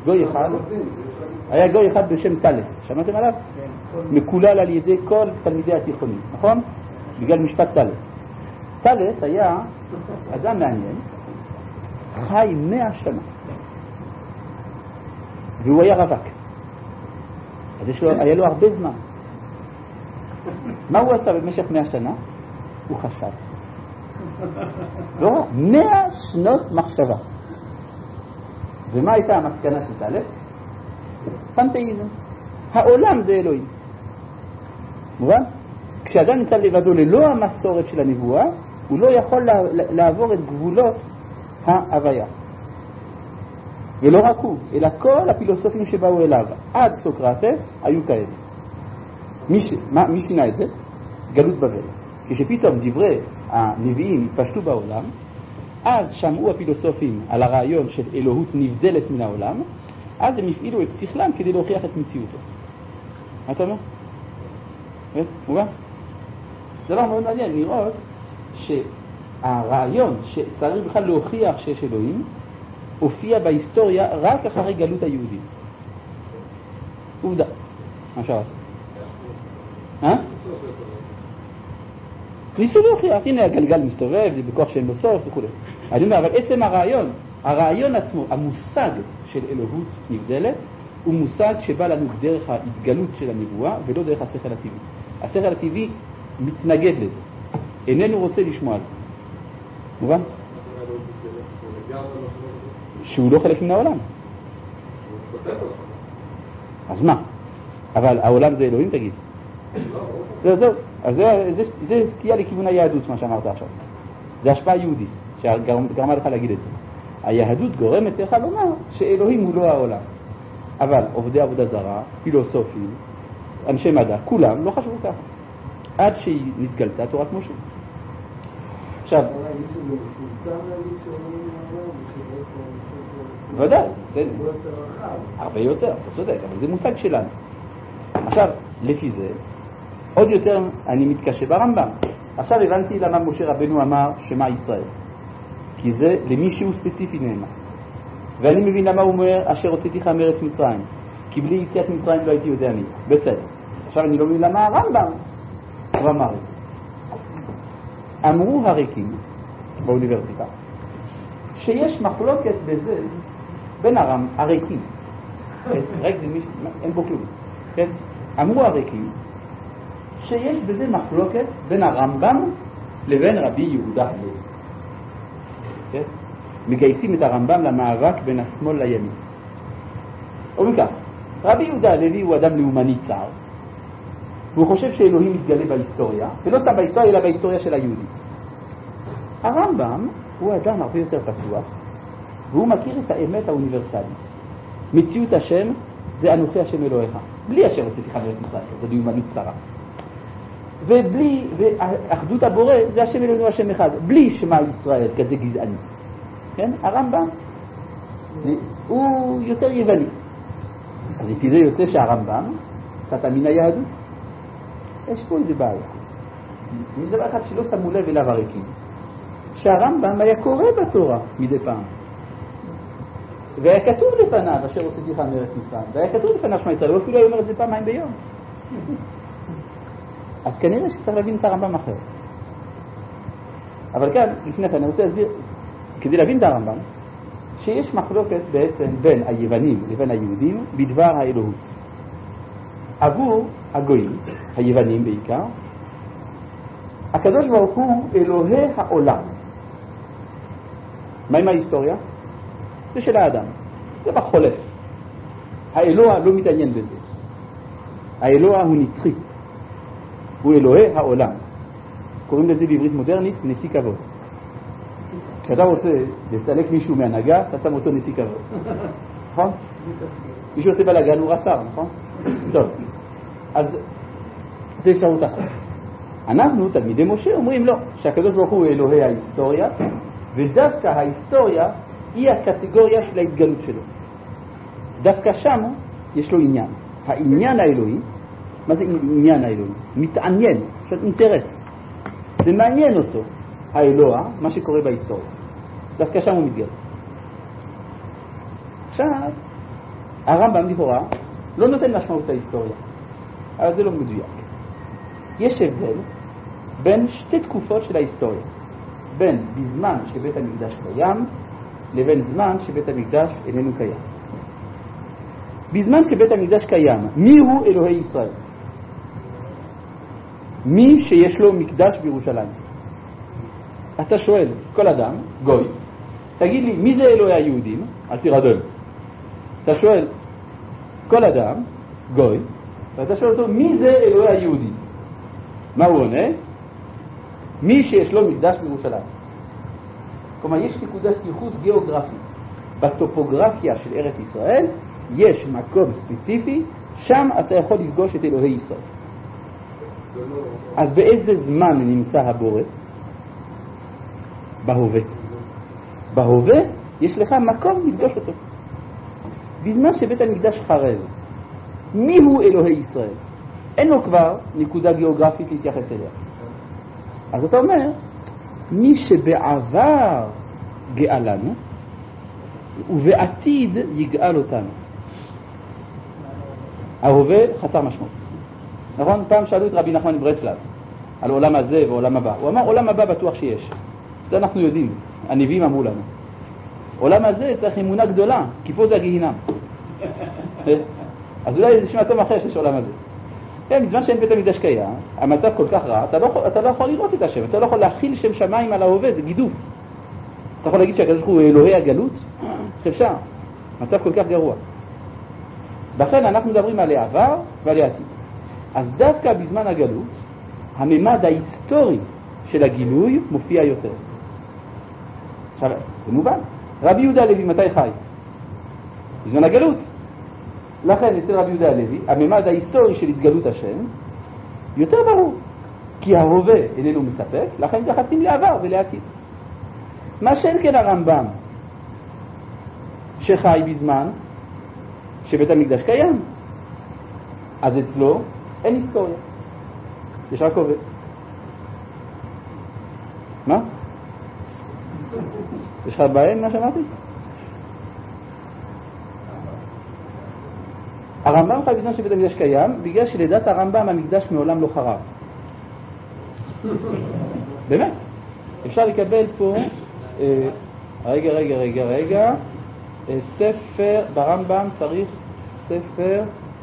היה גוי אחד בשם טלס, שמעתם עליו? מקולל על ידי כל תלמידי התיכונים, נכון? בגלל משפט טלס. טלס היה אדם מעניין, חי 100 שנה. והוא היה רווק. אז היה לו הרבה זמן. מה הוא עשה במשך 100 שנה? הוא חשב. לא, 100 שנות מחשבה. ומה הייתה המסקנה של טלס? פנתאיזם. העולם זה אלוהים. מובן? כשאדם נמצא לבדו ללא המסורת של הנבואה, הוא לא יכול לעבור את גבולות ההוויה. ולא רק הוא, אלא כל הפילוסופים שבאו אליו עד סוקרטס היו כאלה. מי שינה את זה? גלות בבל. כשפתאום דברי הנביאים התפשטו בעולם, אז שמעו הפילוסופים על הרעיון של אלוהות נבדלת מן העולם, אז הם הפעילו את שכלם כדי להוכיח את מציאותו. מה אתה אומר? מובן? זה לא מאוד מעניין לראות שהרעיון שצריך בכלל להוכיח שיש אלוהים הופיע בהיסטוריה רק אחרי גלות היהודים. עובדה. מה אפשר לעשות? ניסו להוכיח, הנה הגלגל מסתובב, זה בכוח שאין לו סוף וכו'. אני אומר, אבל עצם הרעיון עצמו, המושג של אלוהות נבדלת, הוא מושג שבא לנו דרך ההתגלות של הנבואה ולא דרך השכל הטבעי. השכל הטבעי מתנגד לזה. איננו רוצה לשמוע על זה. מובן? שהוא לא חלק מן העולם. אז מה? אבל העולם זה אלוהים, תגיד. זהו. אז זה סקייה לכיוון היהדות, מה שאמרת עכשיו. זה השפעה יהודית, שגרמה לך להגיד את זה. היהדות גורמת לך לומר שאלוהים הוא לא העולם. אבל עובדי עבודה זרה, פילוסופים, אנשי מדע, כולם לא חשבו ככה. עד שהיא נתגלתה תורת משה. עכשיו, להגיד שזה מפורסם להגיד שאומרים מהעולם, ושבעצם... ודאי, זה הרבה יותר רחב. הרבה יותר, אתה צודק, אבל זה מושג שלנו. עכשיו, לפי זה, עוד יותר אני מתקשה ברמב"ם. עכשיו הבנתי למה משה רבנו אמר שמע ישראל. כי זה למישהו ספציפי נאמר. ואני מבין למה הוא אומר, אשר הוצאתיך מארץ מצרים. כי בלי יציאת מצרים לא הייתי יודע מי. בסדר. עכשיו אני לא מבין למה הרמב"ם הוא אמר את זה. אמרו הריקים באוניברסיטה שיש מחלוקת בזה בין הריקים. ריק זה מישהו, אין בו כלום. כן? אמרו הריקים שיש בזה מחלוקת בין הרמב"ם לבין רבי יהודה הלוי. כן? מגייסים את הרמב"ם למאבק בין השמאל לימין. ומכך, רבי יהודה הלוי הוא אדם לאומני צר, והוא חושב שאלוהים מתגלה בהיסטוריה, ולא סתם בהיסטוריה, אלא בהיסטוריה של היהודים. הרמב"ם הוא אדם הרבה יותר פתוח, והוא מכיר את האמת האוניברסלית. מציאות השם זה אנוכי השם אלוהיך. בלי אשר הוצאתיך מארץ מצרים, זו לאומנות צרה. ואחדות הבורא זה השם אלוהינו השם אחד, בלי שמע ישראל, כזה גזעני. כן? הרמב"ם הוא יותר יווני. אז לפי זה יוצא שהרמב"ם סטה מן היהדות. יש פה איזה בעיה. יש דבר אחד שלא שמו לב אליו הריקים. שהרמב"ם היה קורא בתורה מדי פעם. והיה כתוב לפניו אשר הוצאתיך מארץ מצרים. והיה כתוב לפניו שמע ישראל, הוא אפילו היה אומר את זה פעמיים ביום. אז כנראה שצריך להבין את הרמב"ם אחר. אבל כאן, לפני כן, אני רוצה להסביר, כדי להבין את הרמב"ם, שיש מחלוקת בעצם בין היוונים לבין היהודים בדבר האלוהות. עבור הגויים, היוונים בעיקר, הקדוש ברוך הוא אלוהי העולם. מה עם ההיסטוריה? זה של האדם, זה בחולף. האלוה לא מתעניין בזה. האלוה הוא נצחי, הוא אלוהי העולם. קוראים לזה בעברית מודרנית נשיא כבוד. כשאתה רוצה לסלק מישהו מהנהגה, אתה שם אותו נשיא כבוד. נכון? מישהו עושה בלגן הוא רס"ר, נכון? טוב, אז זה אפשרות אחת. אנחנו, תלמידי משה, אומרים לא, שהקדוש ברוך הוא אלוהי ההיסטוריה, ודווקא ההיסטוריה היא הקטגוריה של ההתגלות שלו. דווקא שם יש לו עניין. העניין האלוהי, מה זה עניין האלוהי? מתעניין, יש לו אינטרס. זה מעניין אותו, האלוה, מה שקורה בהיסטוריה. דווקא שם הוא מתגלה. עכשיו, הרמב"ם לכאורה לא נותן משמעות ההיסטוריה, אבל זה לא מדויק. יש הבדל בין שתי תקופות של ההיסטוריה, בין בזמן שבית המקדש קיים לבין זמן שבית המקדש איננו קיים. בזמן שבית המקדש קיים, מי הוא אלוהי ישראל? מי שיש לו מקדש בירושלים. אתה שואל כל אדם, גוי, תגיד לי מי זה אלוהי היהודים? אל תירדם. אתה שואל כל אדם, גוי, ואתה שואל אותו מי זה אלוהי היהודים? מה הוא עונה? מי שיש לו מקדש בירושלים. כלומר, יש נקודת ייחוס גיאוגרפית. בטופוגרפיה של ארץ ישראל יש מקום ספציפי, שם אתה יכול לפגוש את אלוהי ישראל. אז באיזה זמן נמצא הבורא? בהווה. בהווה יש לך מקום לפגוש אותו. בזמן שבית המקדש חרב, מי הוא אלוהי ישראל? אין לו כבר נקודה גיאוגרפית להתייחס אליה. אז אתה אומר, מי שבעבר גאלנו, ובעתיד יגאל אותנו. ההווה חסר משמעות. נכון? פעם שאלו את רבי נחמן מברסלב על עולם הזה ועולם הבא. הוא אמר, עולם הבא בטוח שיש. זה אנחנו יודעים. הנביאים אמרו לנו. עולם הזה צריך אמונה גדולה, כי פה זה הגיהינם. אז אולי זה שמעתם אחר שיש עולם הזה. כן, בזמן שאין בית המקדש קיים, המצב כל כך רע, אתה לא יכול לראות את השם, אתה לא יכול להכיל שם שמיים על ההווה, זה גידוף. אתה יכול להגיד שהקדוש הוא אלוהי הגלות? אפשר. מצב כל כך גרוע. לכן אנחנו מדברים על העבר ועל העתיד. אז דווקא בזמן הגלות, הממד ההיסטורי של הגילוי מופיע יותר. עכשיו, זה מובן. רבי יהודה הלוי מתי חי? בזמן הגלות. לכן אצל רבי יהודה הלוי, הממד ההיסטורי של התגלות השם יותר ברור. כי ההווה איננו מספק, לכן מתייחסים לעבר ולעתיד. מה שאין כן הרמב"ם, שחי בזמן שבית המקדש קיים, אז אצלו אין היסטוריה, יש רק הווה. מה? יש לך בעיה עם מה שאמרתי? הרמב"ם חי בזמן שבית המקדש קיים, בגלל שלדעת הרמב"ם המקדש מעולם לא חרב. באמת. אפשר לקבל פה, רגע, ספר, ברמב"ם צריך ספר,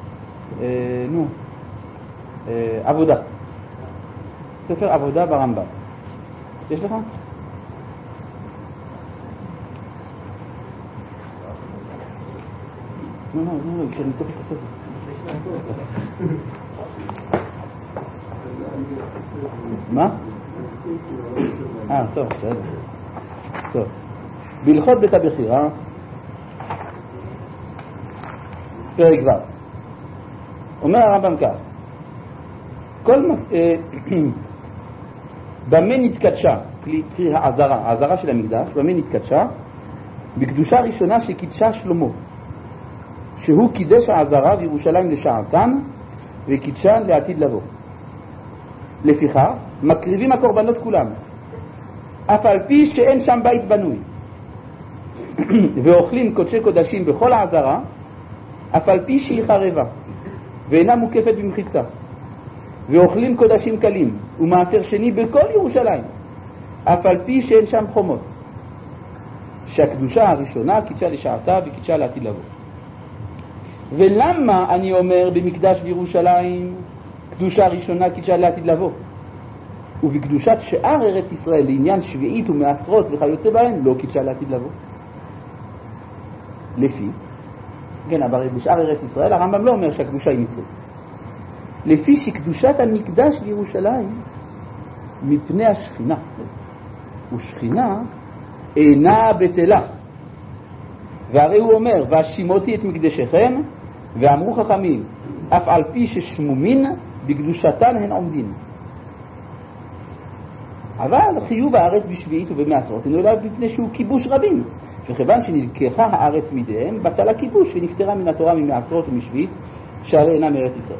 עבודה. ספר עבודה ברמב"ם. יש לך? לא, כשאני תופס את הספר. מה? טוב, בסדר. טוב. בהלכות בית הבחירה, פרק ו', אומר הרמב"ם כך, במה נתקדשה, קרי העזרה של המקדש, במה נתקדשה? בקדושה ראשונה שקידשה שלמה, שהוא קידש העזרה וירושלים לשעתן וקידשן לעתיד לבוא. לפיכך מקריבים הקורבנות כולם, אף על פי שאין שם בית בנוי, ואוכלים קודשי קודשים בכל העזרה, אף על פי שהיא חרבה ואינה מוקפת במחיצה, ואוכלים קודשים קלים ומעשר שני בכל ירושלים, אף על פי שאין שם חומות, שהקדושה הראשונה קידשה לשעתה וקידשה לעתיד לבוא. ולמה אני אומר במקדש בירושלים קדושה ראשונה קידשה לעתיד לבוא, ובקדושת שאר ארץ ישראל לעניין שביעית ומעשרות וכיוצא בהן לא קידשה לעתיד לבוא? לפי, כן, אבל בשאר ארץ ישראל הרמב"ם לא אומר שהקדושה היא מצרית. לפי שקדושת המקדש בירושלים מפני השכינה, ושכינה אינה בטלה. והרי הוא אומר, והשימותי את מקדשכם, ואמרו חכמים, אף על פי ששמומין בקדושתן הן עומדין. אבל חיוב הארץ בשביעית ובמעשרות אינו אלא מפני שהוא כיבוש רבים, וכיוון שנלקחה הארץ מידיהם בטל הכיבוש ונפטרה מן התורה ממעשרות ומשביעית, שהרי אינה מארץ ישראל.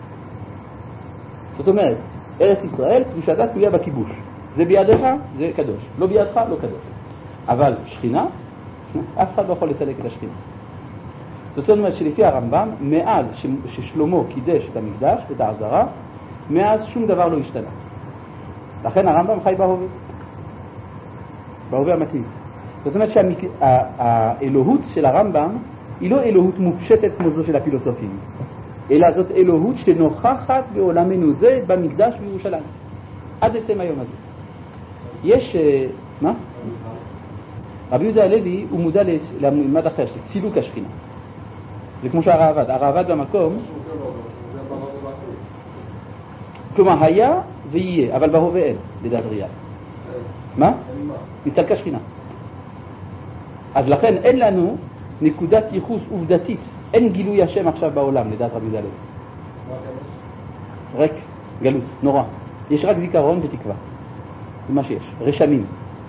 זאת אומרת, ארץ ישראל קדושתה תלויה בכיבוש, זה בידיך זה קדוש, לא בידך לא קדוש. אבל שכינה, אף אחד לא יכול לסלק את השכינה. זאת אומרת שלפי הרמב"ם, מאז ששלמה קידש את המקדש ואת העזרה, מאז שום דבר לא השתנה. לכן הרמב"ם חי בהווה המתמיד. זאת אומרת שהאלוהות של הרמב"ם היא לא אלוהות מופשטת כמו זו של הפילוסופים, אלא זאת אלוהות שנוכחת בעולמנו זה במקדש בירושלים עד עצם היום הזה. יש מה? רבי יהודה הלוי הוא מודע לממד אחר של סילוק השכינה. זה כמו שהרעב"ד במקום, כלומר היה ויהיה, אבל בהווה אין, לדעת ריאל. מה? נסתלקה שכינה. אז לכן אין לנו נקודת ייחוס עובדתית, אין גילוי השם עכשיו בעולם, לדעת רבי יהודה הלוי. רק גלות, נורא. יש רק זיכרון ותקווה. זה מה שיש, רשמים.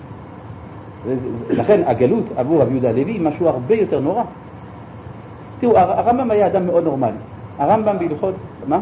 לכן הגלות עבור רבי יהודה הלוי היא משהו הרבה יותר נורא. תראו, הרמב"ם היה אדם מאוד נורמלי. הרמב"ם בהלכות, מה?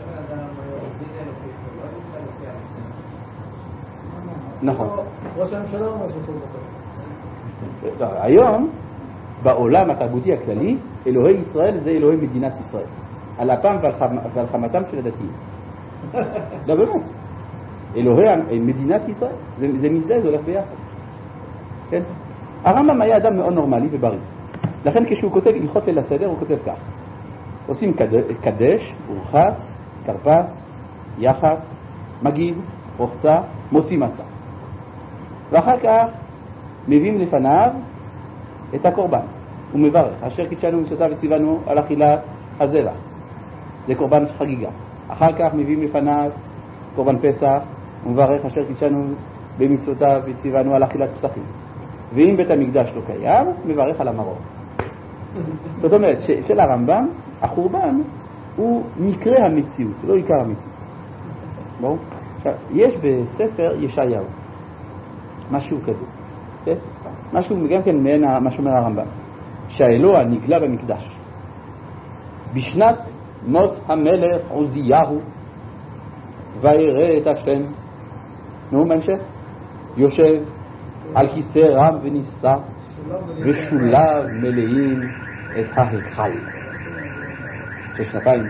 נכון. ראש הממשלה אומר שסוף בכל. היום, בעולם התרבותי הכללי, אלוהי ישראל זה אלוהי מדינת ישראל. על אפם ועל חמתם של הדתיים. לא באמת. אלוהי מדינת ישראל, זה מזדהה, זה הולך ביחד. כן? הרמב"ם היה אדם מאוד נורמלי ובריא. לכן כשהוא כותב הלכות ליל הסדר, הוא כותב כך. עושים קדש, ורחץ, קרפס, יחץ, מגיב, רוחצה, מוציא מצה. ואחר כך מביאים לפניו את הקורבן. הוא מברך, אשר קידשנו ומשותיו וציוונו על אכילת הזבח. זה קורבן חגיגה. אחר כך מביאים לפניו קורבן פסח, הוא מברך, אשר קידשנו במצוותיו וציוונו על אכילת פסחים. ואם בית המקדש לא קיים, מברך על המרור. זאת אומרת, של הרמב"ם, החורבן הוא מקרה המציאות, לא עיקר המציאות. ברור? יש בספר ישעיהו משהו כזה, כן? משהו גם כן מעין מה שאומר הרמב"ם, שהאלוה נגלה במקדש בשנת מות המלך עוזיהו, ויראה את השם, בהמשך, יושב על כיסא רם ונישא ושוליו מלאים את ההיכל של שנתיים.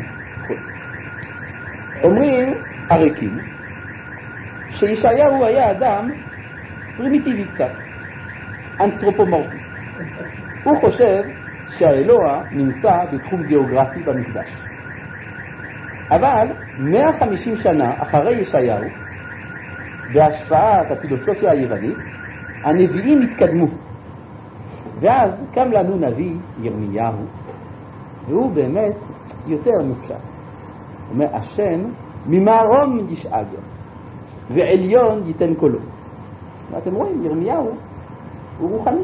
אומרים הריקים שישעיהו היה אדם פרימיטיבי קצת, אנתרופומורפיסט. הוא חושב שהאלוה נמצא בתחום גיאוגרפי במקדש. אבל 150 שנה אחרי ישעיהו, בהשפעת הפילוסופיה היוונית, הנביאים התקדמו. ואז קם לנו נביא ירמיהו, והוא באמת יותר מופשט. הוא אומר, השם ממרום ישאג, ועליון ייתן קולו. ואתם רואים, ירמיהו הוא רוחני.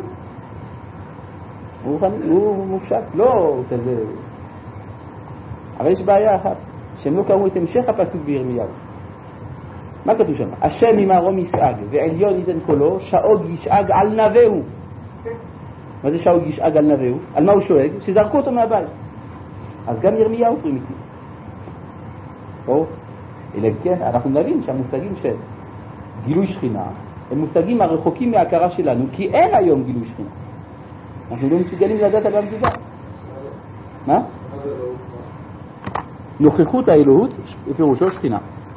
הוא מופשט, לא כזה. אבל יש בעיה אחת, שהם לא קראו את המשך הפסוק בירמיהו. מה כתוב שם? השם ממרום ישאג ועליון ייתן קולו, שאוג ישאג על נביאו. מה זה שאוג ישאג על נביאו? על מה הוא שואג? שזרקו אותו מהבית. אז גם ירמיהו פרימיטיבי. אלא כן, אנחנו נבין שהמושגים של גילוי שכינה הם מושגים הרחוקים מההכרה שלנו, כי אין היום גילוי שכינה. אנחנו לא מסוגלים לדעת על המדובר. מה? נוכחות האלוהות פירושו שכינה.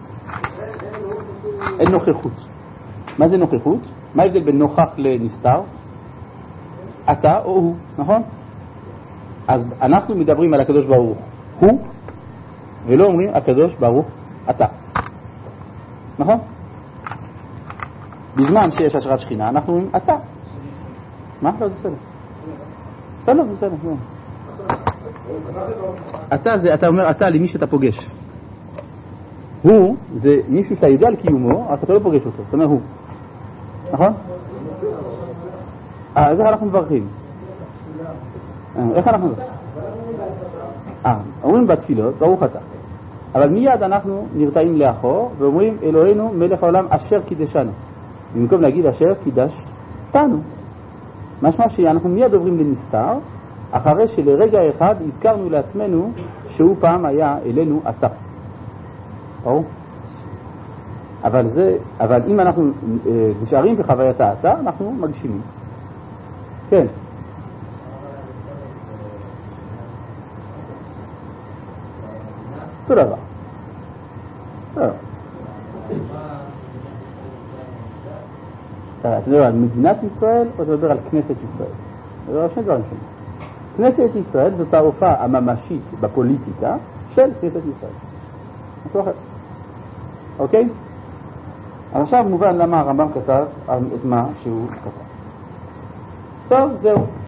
אין נוכחות. מה זה נוכחות? מה ההבדל בין נוכח לנסתר? אתה או הוא, נכון? אז אנחנו מדברים על הקדוש ברוך הוא, ולא אומרים הקדוש ברוך אתה. נכון? בזמן שיש השראת שכינה אנחנו אומרים אתה. מה? לא, זה בסדר. לא, זה בסדר. אתה זה, אתה אומר אתה למי שאתה פוגש. הוא זה מישהו שאתה יודע על קיומו, רק אתה לא פוגש אותו, זאת אומרת הוא. נכון? אז איך אנחנו מברכים? איך אנחנו מברכים? אומרים בתפילות, ברוך אתה. אבל מיד אנחנו נרתעים לאחור ואומרים אלוהינו מלך העולם אשר קידשנו. במקום להגיד אשר קידשתנו. משמע שאנחנו מיד עוברים לנסתר, אחרי שלרגע אחד הזכרנו לעצמנו שהוא פעם היה אלינו אתה. ברור? אבל אם אנחנו נשארים בחוויית האתה, אנחנו מגשימים. כן. תודה רבה. אתה מדבר על מדינת ישראל או אתה מדבר על כנסת ישראל? אתה מדבר על שני דברים שונים. כנסת ישראל זאת ההופעה הממשית בפוליטיקה של כנסת ישראל. משהו אחר. אוקיי? אז עכשיו מובן למה הרמב"ם כתב את מה שהוא כתב. טוב, זהו.